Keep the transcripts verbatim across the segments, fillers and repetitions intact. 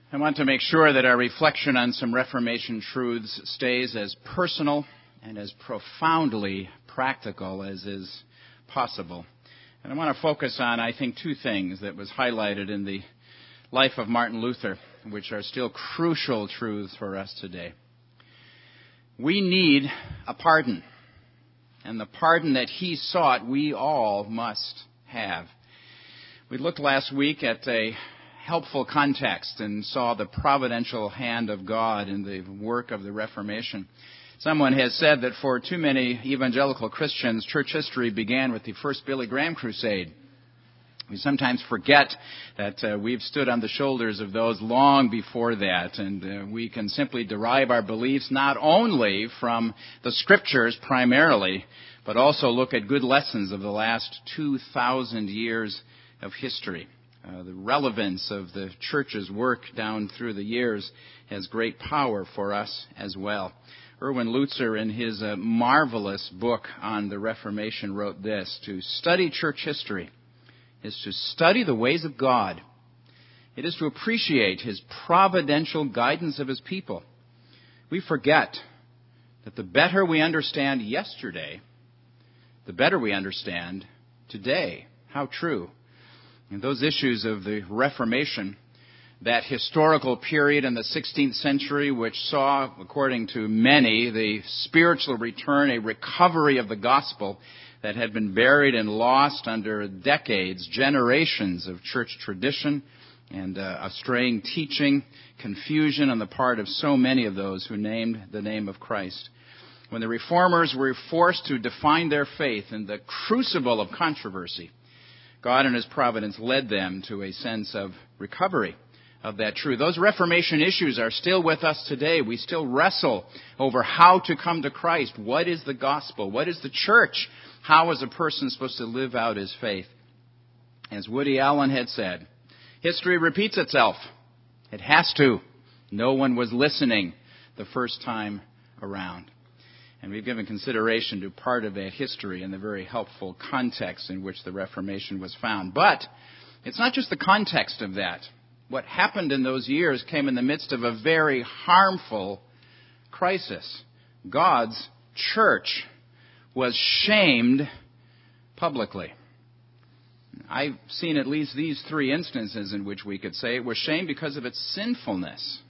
I want to make sure that our reflection on some Reformation truths stays as personal and as profoundly practical as is possible. And I want to focus on, I think, two things that was highlighted in the life of Martin Luther, which are still crucial truths for us today. We need a pardon. And the pardon that he sought, we all must have. We looked last week at a helpful context and saw the providential hand of God in the work of the Reformation. Someone has said that for too many evangelical Christians, church history began with the first Billy Graham crusade. We sometimes forget that uh, we've stood on the shoulders of those long before that, and uh, we can simply derive our beliefs not only from the Scriptures primarily, but also look at good lessons of the last two thousand years of history. Uh, the relevance of the church's work down through the years has great power for us as well. Erwin Lutzer, in his uh, marvelous book on the Reformation, wrote this: to study church history is to study the ways of God. It is to appreciate his providential guidance of his people. We forget that the better we understand yesterday, the better we understand today. How true. And those issues of the Reformation, that historical period in the sixteenth century which saw, according to many, the spiritual return, a recovery of the gospel that had been buried and lost under decades, generations of church tradition and uh, a straying teaching, confusion on the part of so many of those who named the name of Christ. When the Reformers were forced to define their faith in the crucible of controversy, God in his providence led them to a sense of recovery of that truth. Those Reformation issues are still with us today. We still wrestle over how to come to Christ. What is the gospel? What is the church? How is a person supposed to live out his faith? As Woody Allen had said, history repeats itself. It has to. No one was listening the first time around. And we've given consideration to part of that history and the very helpful context in which the Reformation was found. But it's not just the context of that. What happened in those years came in the midst of a very harmful crisis. God's church was shamed publicly. I've seen at least these three instances in which we could say it was shamed because of its sinfulness.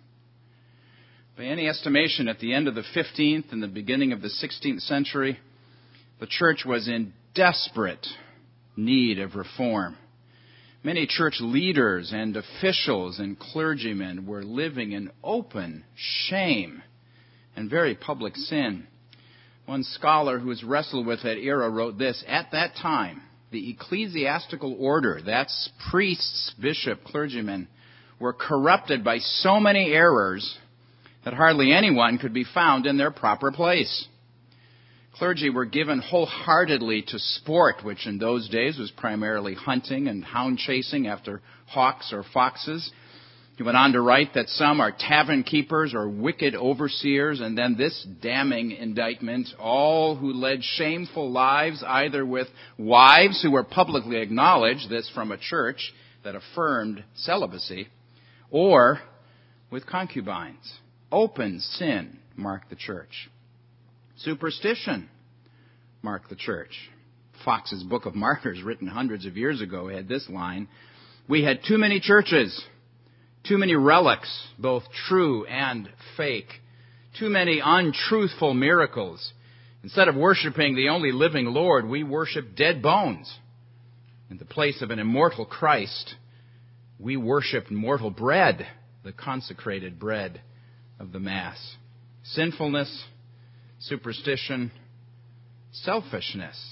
By any estimation, at the end of the fifteenth and the beginning of the sixteenth century, the church was in desperate need of reform. Many church leaders and officials and clergymen were living in open shame and very public sin. One scholar who has wrestled with that era wrote this: at that time, the ecclesiastical order, that's priests, bishop, clergymen, were corrupted by so many errors that hardly anyone could be found in their proper place. Clergy were given wholeheartedly to sport, which in those days was primarily hunting and hound chasing after hawks or foxes. He went on to write that some are tavern keepers or wicked overseers, and then this damning indictment: all who led shameful lives, either with wives who were publicly acknowledged, this from a church that affirmed celibacy, or with concubines. Open sin marked the church. Superstition marked the church. Fox's Book of Martyrs, written hundreds of years ago, had this line: we had too many churches, too many relics, both true and fake, too many untruthful miracles. Instead of worshiping the only living Lord, we worship dead bones. In the place of an immortal Christ, we worship mortal bread, the consecrated bread of the Mass. Sinfulness, superstition, selfishness.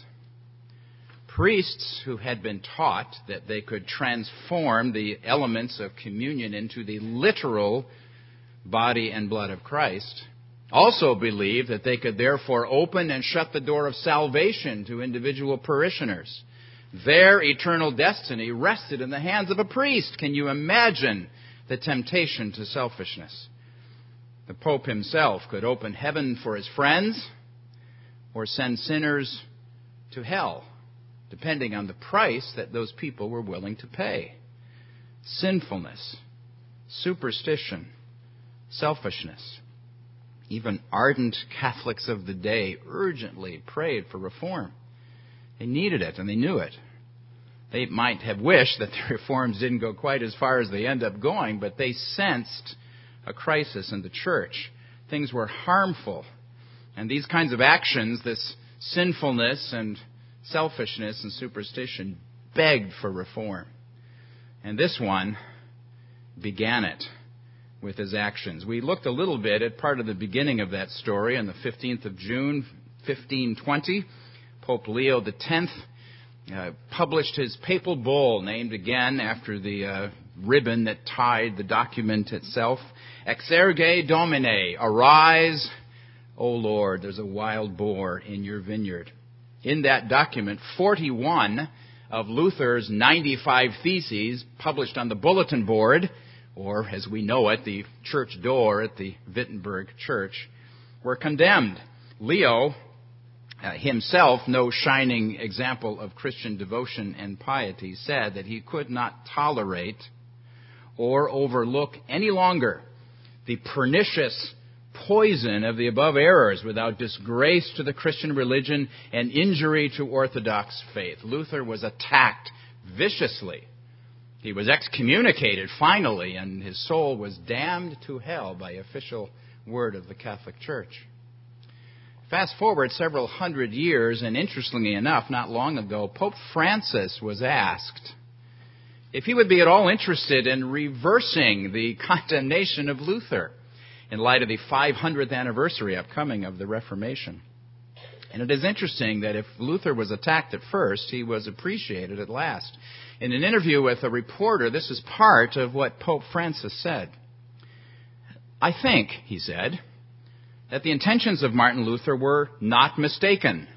Priests who had been taught that they could transform the elements of communion into the literal body and blood of Christ also believed that they could therefore open and shut the door of salvation to individual parishioners. Their eternal destiny rested in the hands of a priest. Can you imagine the temptation to selfishness? The Pope himself could open heaven for his friends or send sinners to hell, depending on the price that those people were willing to pay. Sinfulness, superstition, selfishness. Even ardent Catholics of the day urgently prayed for reform. They needed it, and they knew it. They might have wished that the reforms didn't go quite as far as they end up going, but they sensed a crisis in the church. Things were harmful. And these kinds of actions, this sinfulness and selfishness and superstition, begged for reform. And this one began it with his actions. We looked a little bit at part of the beginning of that story on the fifteenth of June, fifteen twenty. Pope Leo the tenth uh, published his papal bull, named again after the uh, ribbon that tied the document itself. Exerge Domine, arise, O Lord, there's a wild boar in your vineyard. In that document, forty-one of Luther's ninety-five theses published on the bulletin board, or as we know it, the church door at the Wittenberg church, were condemned. Leo, uh, himself no shining example of Christian devotion and piety, said that he could not tolerate or overlook any longer the pernicious poison of the above errors without disgrace to the Christian religion and injury to Orthodox faith. Luther was attacked viciously. He was excommunicated finally, and his soul was damned to hell by official word of the Catholic Church. Fast forward several hundred years, and interestingly enough, not long ago, Pope Francis was asked if he would be at all interested in reversing the condemnation of Luther in light of the five hundredth anniversary upcoming of the Reformation. And it is interesting that if Luther was attacked at first, he was appreciated at last. In an interview with a reporter, this is part of what Pope Francis said. I think, he said, that the intentions of Martin Luther were not mistaken.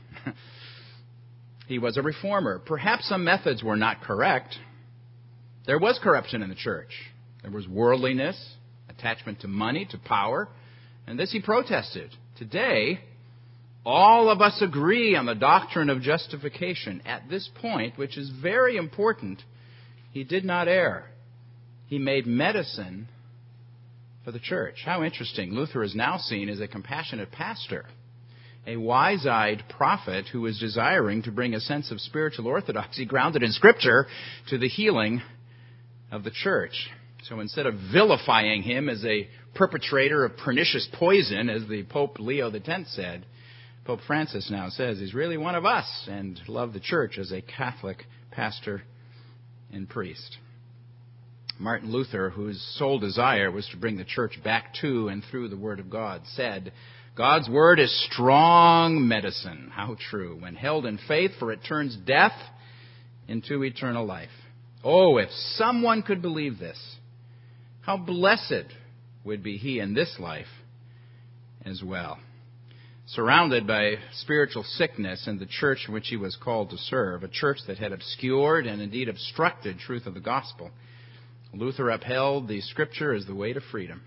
He was a reformer. Perhaps some methods were not correct. There was corruption in the church. There was worldliness, attachment to money, to power, and this he protested. Today, all of us agree on the doctrine of justification. At this point, which is very important, he did not err. He made medicine for the church. How interesting. Luther is now seen as a compassionate pastor, a wise-eyed prophet who is desiring to bring a sense of spiritual orthodoxy grounded in Scripture to the healing of the church. So instead of vilifying him as a perpetrator of pernicious poison, as the Pope Leo the tenth said, Pope Francis now says he's really one of us and loved the church as a Catholic pastor and priest. Martin Luther, whose sole desire was to bring the church back to and through the Word of God, said, God's Word is strong medicine. How true. When held in faith, for it turns death into eternal life. Oh, if someone could believe this, how blessed would be he in this life as well. Surrounded by spiritual sickness in the church in which he was called to serve, a church that had obscured and indeed obstructed truth of the gospel, Luther upheld the Scripture as the way to freedom.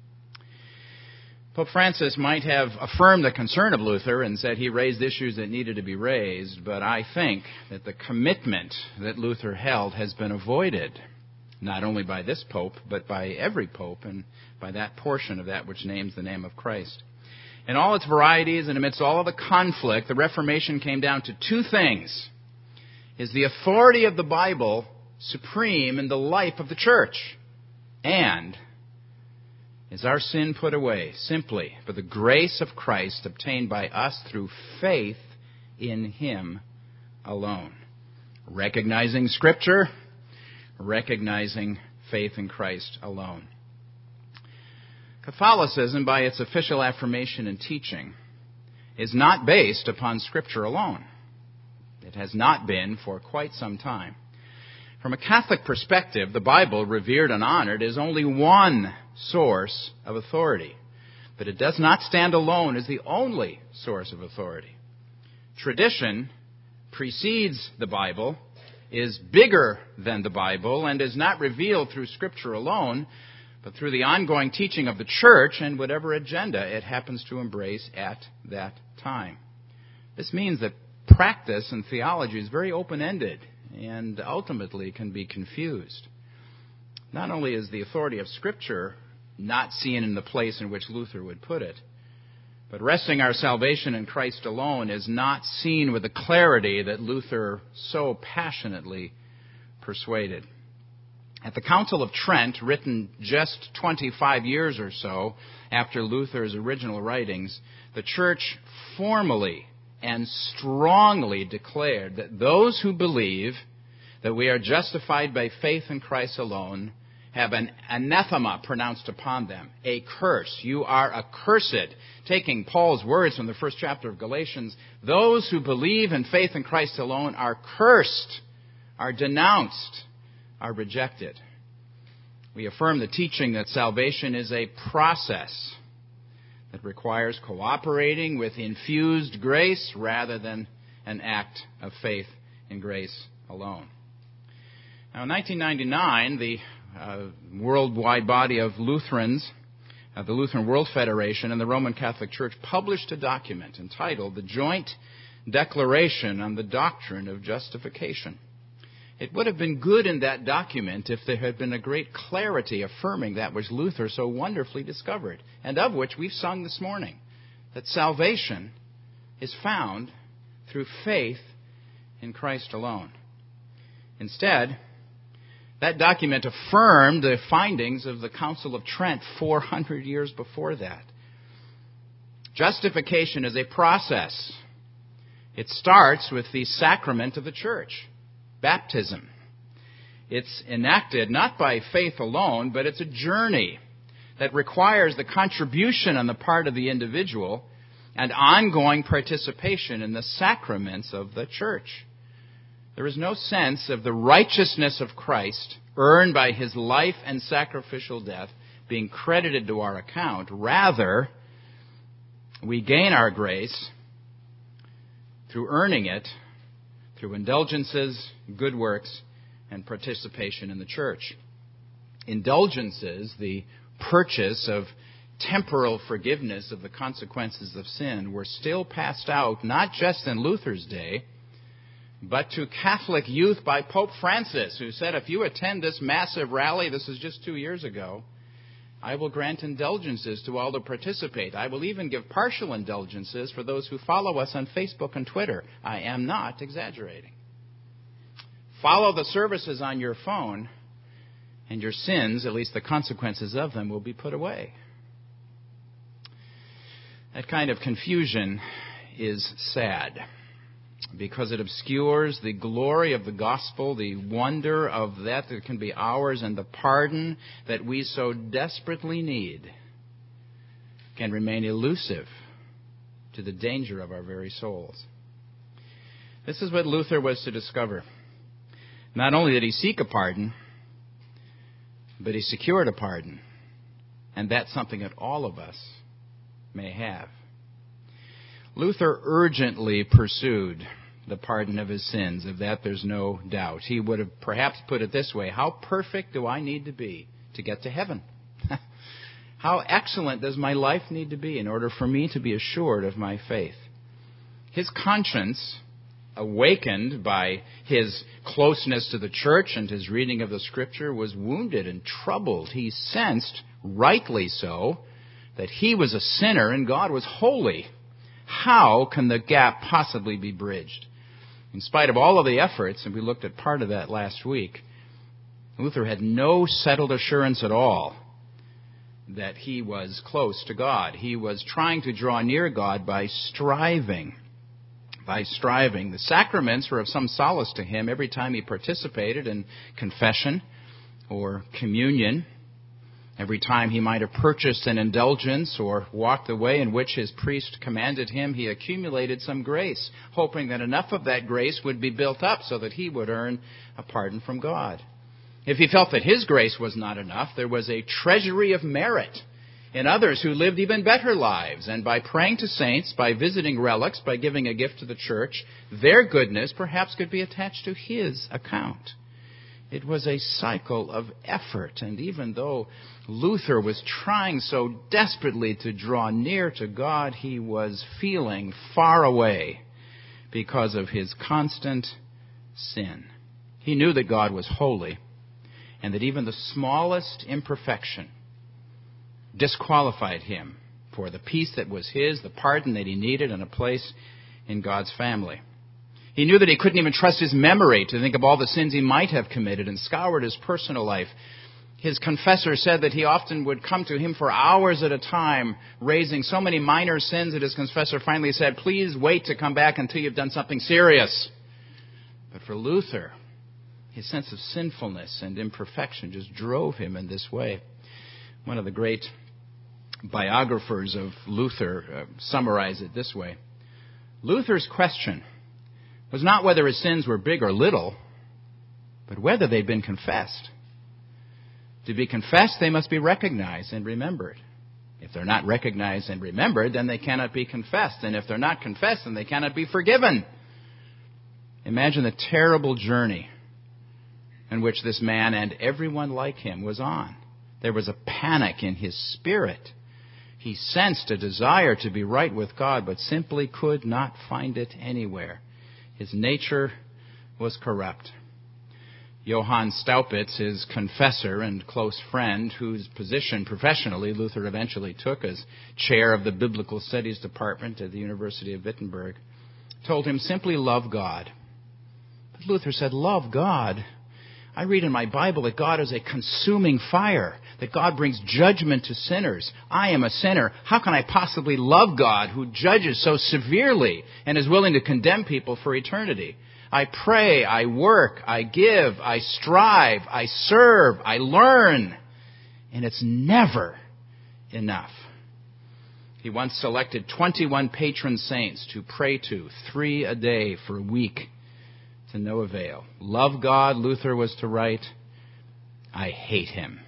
Pope Francis might have affirmed the concern of Luther and said he raised issues that needed to be raised, but I think that the commitment that Luther held has been avoided, not only by this pope, but by every pope and by that portion of that which names the name of Christ. In all its varieties and amidst all of the conflict, the Reformation came down to two things. Is the authority of the Bible supreme in the life of the church? And is our sin put away simply for the grace of Christ obtained by us through faith in Him alone? Recognizing Scripture, recognizing faith in Christ alone. Catholicism, by its official affirmation and teaching, is not based upon Scripture alone. It has not been for quite some time. From a Catholic perspective, the Bible, revered and honored, is only one source of authority. But it does not stand alone as the only source of authority. Tradition precedes the Bible, is bigger than the Bible, and is not revealed through Scripture alone, but through the ongoing teaching of the church and whatever agenda it happens to embrace at that time. This means that practice and theology is very open-ended and ultimately can be confused. not only is the authority of Scripture not seen in the place in which Luther would put it, but resting our salvation in Christ alone is not seen with the clarity that Luther so passionately persuaded. At the Council of Trent, written just twenty-five years or so after Luther's original writings, the Church formally and strongly declared that those who believe that we are justified by faith in Christ alone have an anathema pronounced upon them, a curse. You are accursed. Taking Paul's words from the first chapter of Galatians, those who believe in faith in Christ alone are cursed, are denounced, are rejected. We affirm the teaching that salvation is a process that requires cooperating with infused grace rather than an act of faith in grace alone. Now, in nineteen ninety-nine, the uh, worldwide body of Lutherans, uh, the Lutheran World Federation and the Roman Catholic Church published a document entitled The Joint Declaration on the Doctrine of Justification. It would have been good in that document if there had been a great clarity affirming that which Luther so wonderfully discovered, and of which we've sung this morning, that salvation is found through faith in Christ alone. Instead, that document affirmed the findings of the Council of Trent four hundred years before that. Justification is a process. It starts with the sacrament of the church, baptism. It's enacted not by faith alone, but it's a journey that requires the contribution on the part of the individual and ongoing participation in the sacraments of the church. There is no sense of the righteousness of Christ earned by his life and sacrificial death being credited to our account. Rather, we gain our grace through earning it, through indulgences, good works, and participation in the church. Indulgences, the purchase of temporal forgiveness of the consequences of sin, were still passed out, not just in Luther's day, but to Catholic youth by Pope Francis, who said, if you attend this massive rally, this is just two years ago, I will grant indulgences to all who participate. I will even give partial indulgences for those who follow us on Facebook and Twitter. I am not exaggerating. Follow the services on your phone, and your sins, at least the consequences of them, will be put away. That kind of confusion is sad, because it obscures the glory of the gospel, the wonder of that that can be ours, and the pardon that we so desperately need can remain elusive to the danger of our very souls. This is what Luther was to discover. Not only did he seek a pardon, but he secured a pardon. And that's something that all of us may have. Luther urgently pursued the pardon of his sins. Of that, there's no doubt. He would have perhaps put it this way: how perfect do I need to be to get to heaven? How excellent does my life need to be in order for me to be assured of my faith? His conscience, awakened by his closeness to the church and his reading of the Scripture, was wounded and troubled. He sensed, rightly so, that he was a sinner and God was holy. How can the gap possibly be bridged? In spite of all of the efforts, and we looked at part of that last week, Luther had no settled assurance at all that he was close to God. He was trying to draw near God by striving. By striving. The sacraments were of some solace to him every time he participated in confession or communion. Every time he might have purchased an indulgence or walked the way in which his priest commanded him, he accumulated some grace, hoping that enough of that grace would be built up so that he would earn a pardon from God. If he felt that his grace was not enough, there was a treasury of merit in others who lived even better lives. And by praying to saints, by visiting relics, by giving a gift to the church, their goodness perhaps could be attached to his account. It was a cycle of effort. And even though Luther was trying so desperately to draw near to God, he was feeling far away because of his constant sin. He knew that God was holy, and that even the smallest imperfection disqualified him for the peace that was his, the pardon that he needed, and a place in God's family. He knew that he couldn't even trust his memory to think of all the sins he might have committed, and scoured his personal life. His confessor said that he often would come to him for hours at a time, raising so many minor sins that his confessor finally said, "Please wait to come back until you've done something serious." But for Luther, his sense of sinfulness and imperfection just drove him in this way. One of the great biographers of Luther uh, summarized it this way: Luther's question was not whether his sins were big or little, but whether they'd been confessed. To be confessed, they must be recognized and remembered. If they're not recognized and remembered, then they cannot be confessed. And if they're not confessed, then they cannot be forgiven. Imagine the terrible journey in which this man and everyone like him was on. There was a panic in his spirit. He sensed a desire to be right with God, but simply could not find it anywhere. His nature was corrupt. Johann Staupitz, his confessor and close friend, whose position professionally Luther eventually took as chair of the Biblical Studies Department at the University of Wittenberg, told him, "Simply love God." But Luther said, "Love God? I read in my Bible that God is a consuming fire, that God brings judgment to sinners. I am a sinner. How can I possibly love God who judges so severely and is willing to condemn people for eternity? I pray, I work, I give, I strive, I serve, I learn, and it's never enough." He once selected twenty-one patron saints to pray to, three a day for a week, to no avail. Love God, Luther was to write, I hate him.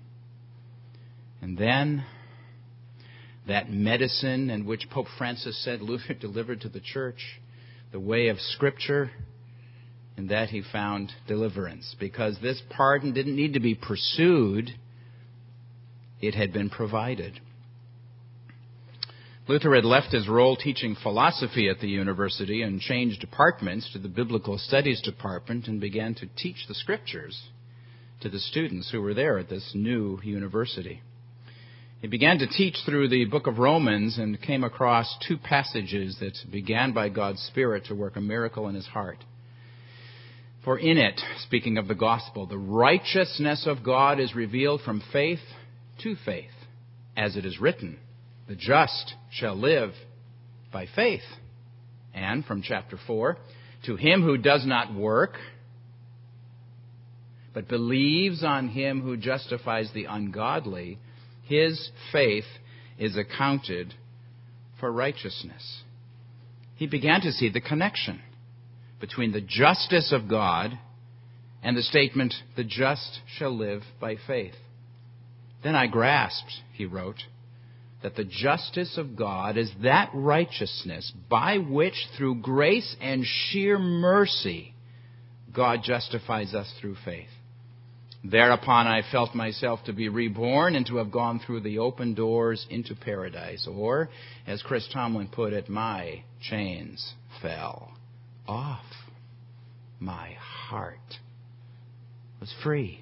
And then that medicine in which Pope Francis said Luther delivered to the church, the way of Scripture, in that he found deliverance. Because this pardon didn't need to be pursued, it had been provided. Luther had left his role teaching philosophy at the university and changed departments to the Biblical Studies Department and began to teach the Scriptures to the students who were there at this new university. He began to teach through the book of Romans and came across two passages that began by God's Spirit to work a miracle in his heart. For in it, speaking of the gospel, the righteousness of God is revealed from faith to faith, as it is written, the just shall live by faith. And from chapter four, to him who does not work, but believes on him who justifies the ungodly, his faith is accounted for righteousness. He began to see the connection between the justice of God and the statement, the just shall live by faith. Then I grasped, he wrote, that the justice of God is that righteousness by which, through grace and sheer mercy, God justifies us through faith. Thereupon I felt myself to be reborn and to have gone through the open doors into paradise. Or, as Chris Tomlin put it, my chains fell off. My heart was free.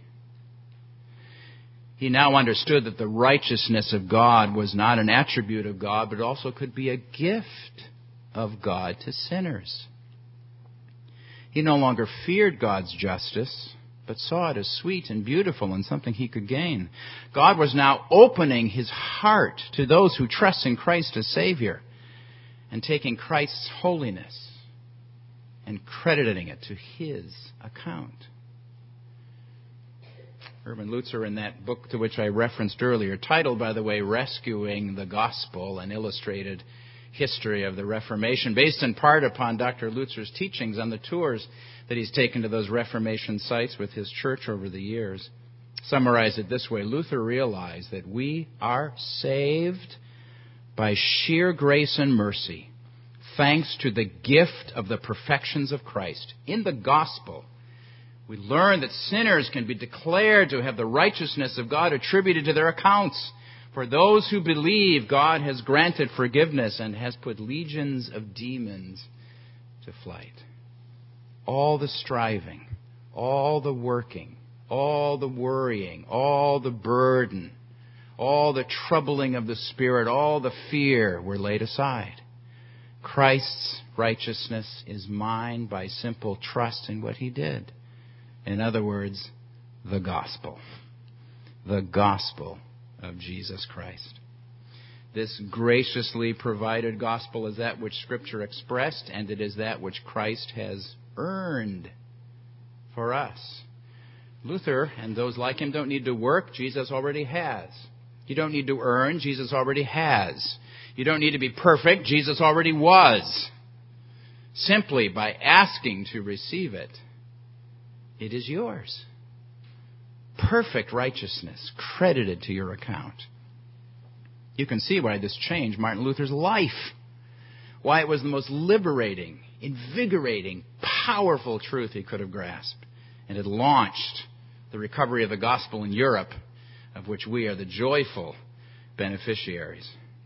He now understood that the righteousness of God was not an attribute of God, but also could be a gift of God to sinners. He no longer feared God's justice, but saw it as sweet and beautiful and something he could gain. God was now opening his heart to those who trust in Christ as Savior and taking Christ's holiness and crediting it to his account. Erwin Lutzer, in that book to which I referenced earlier, titled, by the way, Rescuing the Gospel, an illustrated history of the Reformation, based in part upon Doctor Lutzer's teachings on the tours that he's taken to those Reformation sites with his church over the years, summarized it this way: Luther realized that we are saved by sheer grace and mercy, thanks to the gift of the perfections of Christ. In the gospel, we learn that sinners can be declared to have the righteousness of God attributed to their accounts. For those who believe, God has granted forgiveness and has put legions of demons to flight. All the striving, all the working, all the worrying, all the burden, all the troubling of the Spirit, all the fear were laid aside. Christ's righteousness is mine by simple trust in what He did. In other words, the gospel. The gospel of Jesus Christ. This graciously provided gospel is that which Scripture expressed, and it is that which Christ has earned for us. Luther and those like him don't need to work. Jesus already has. You don't need to earn. Jesus already has. You don't need to be perfect. Jesus already was. Simply by asking to receive it, it is yours. Perfect righteousness credited to your account. You can see why this changed Martin Luther's life. Why it was the most liberating, invigorating, powerful truth he could have grasped. And it launched the recovery of the gospel in Europe, of which we are the joyful beneficiaries.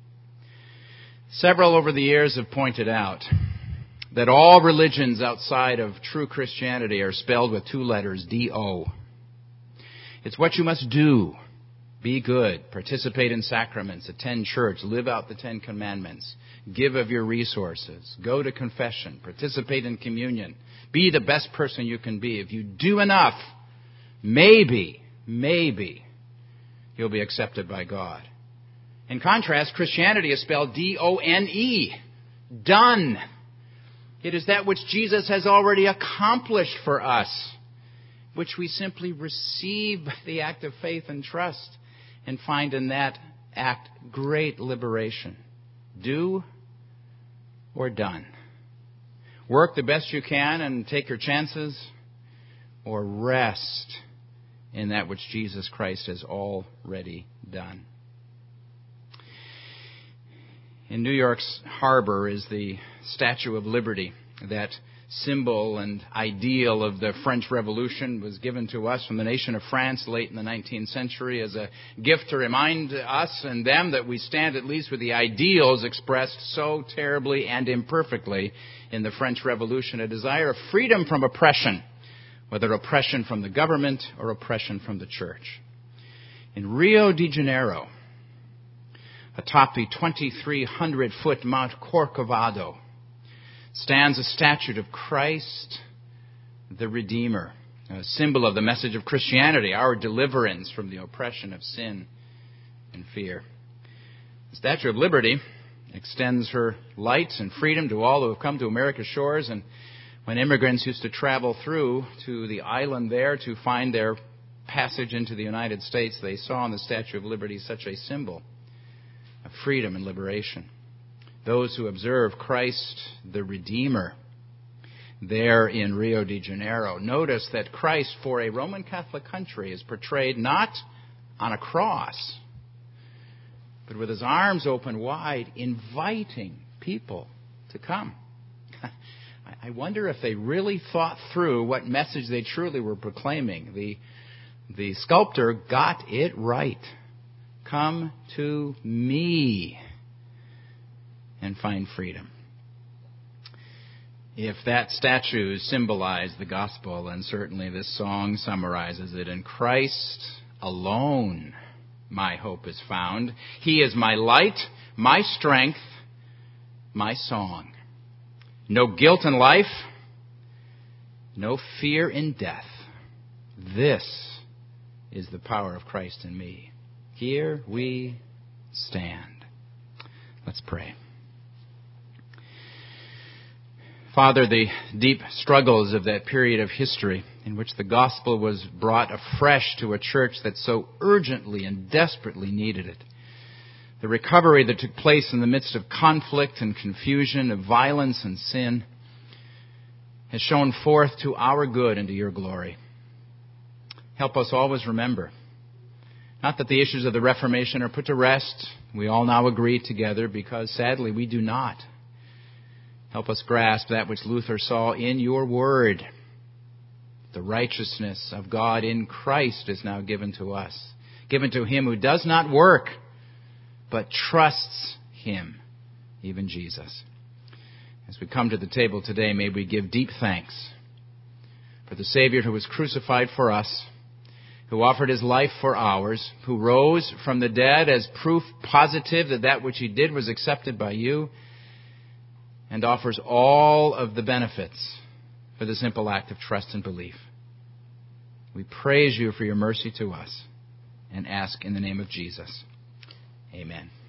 Several over the years have pointed out that all religions outside of true Christianity are spelled with two letters, D O. It's what you must do. Be good, participate in sacraments, attend church, live out the Ten Commandments, give of your resources, go to confession, participate in communion, be the best person you can be. If you do enough, maybe, maybe, you'll be accepted by God. In contrast, Christianity is spelled D O N E, done. It is that which Jesus has already accomplished for us, which we simply receive by the act of faith and trust, and find in that act great liberation. Do or done. Work the best you can and take your chances, or rest in that which Jesus Christ has already done. In New York's harbor is the Statue of Liberty. That symbol and ideal of the French Revolution was given to us from the nation of France late in the nineteenth century as a gift to remind us and them that we stand at least with the ideals expressed so terribly and imperfectly in the French Revolution, a desire of freedom from oppression, whether oppression from the government or oppression from the church. In Rio de Janeiro, atop the twenty-three hundred foot Mount Corcovado, stands a statue of Christ the Redeemer, a symbol of the message of Christianity, our deliverance from the oppression of sin and fear. The Statue of Liberty extends her light and freedom to all who have come to America's shores, and when immigrants used to travel through to the island there to find their passage into the United States, they saw in the Statue of Liberty such a symbol of freedom and liberation. Those who observe Christ the Redeemer there in Rio de Janeiro notice that Christ, for a Roman Catholic country, is portrayed not on a cross, but with his arms open wide, inviting people to come. I wonder if they really thought through what message they truly were proclaiming. The, the sculptor got it right. Come to me and find freedom. If that statue symbolized the gospel, and certainly this song summarizes it, in Christ alone my hope is found. He is my light, my strength, my song. No guilt in life, no fear in death. This is the power of Christ in me. Here we stand. Let's pray. Father, the deep struggles of that period of history in which the gospel was brought afresh to a church that so urgently and desperately needed it, the recovery that took place in the midst of conflict and confusion, of violence and sin, has shown forth to our good and to your glory. Help us always remember, not that the issues of the Reformation are put to rest, we all now agree together, because sadly we do not. Help us grasp that which Luther saw in your word. The righteousness of God in Christ is now given to us, given to him who does not work, but trusts him, even Jesus. As we come to the table today, may we give deep thanks for the Savior who was crucified for us, who offered his life for ours, who rose from the dead as proof positive that that which he did was accepted by you, and offers all of the benefits for the simple act of trust and belief. We praise you for your mercy to us and ask in the name of Jesus. Amen.